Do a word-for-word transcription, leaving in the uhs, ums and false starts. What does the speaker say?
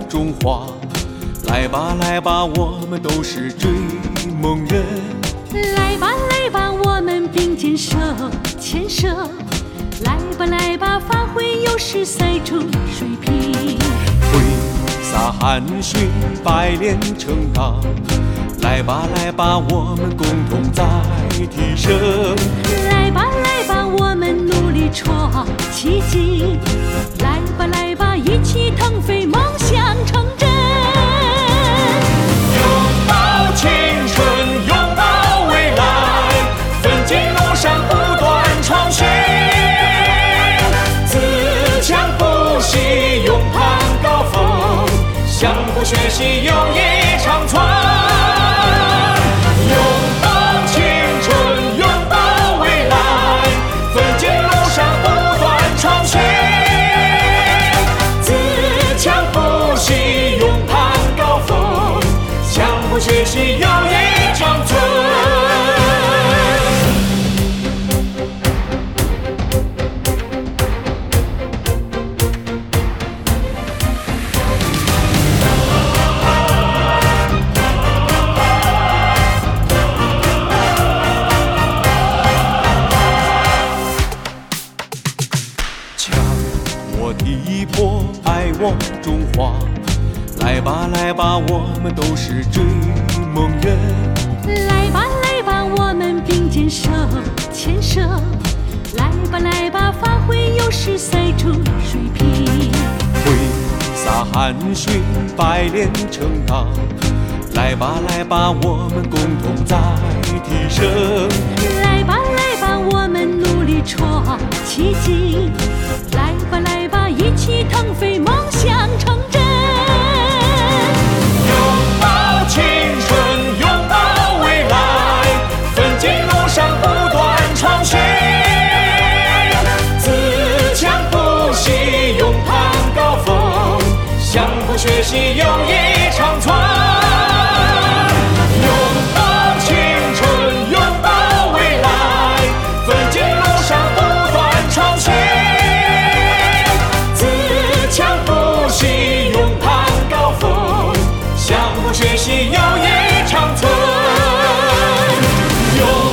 中华。来吧来吧，我们都是追梦人。 来吧来吧，我们并肩手牵手。来吧来吧，发挥优势，赛出水平。 挥洒汗水，百炼成钢。来吧来吧，我们共同在提升。 来吧来吧，我们努力创奇迹。来吧来吧，一起腾飞，梦想成真。 拥抱青春，拥抱未来，奋进路上不断创新。自强不息，勇攀高峰，相互学习，友谊长存。拥抱青春，拥抱未来，奋进路上不断创新。自强不息，勇攀高峰，相互学习，友谊长存。强我地魄，爱我中华。来吧来吧，我们都是追梦人。 来吧来吧，我们并肩手牵手。来吧来吧，发挥优势，赛出水平。 挥洒汗水，百炼成钢。来吧来吧，我们共同在提升。 来吧来吧，我们努力创奇迹。来吧来吧，一起腾飞，梦想成真。 拥抱青春，拥抱未来，奋进路上不断创新。自强不息，勇攀高峰，相互学习，友谊长存。拥抱青春，拥抱未来，奋进路上不断创新。自强不息，勇攀高峰，相互学习，友谊长存。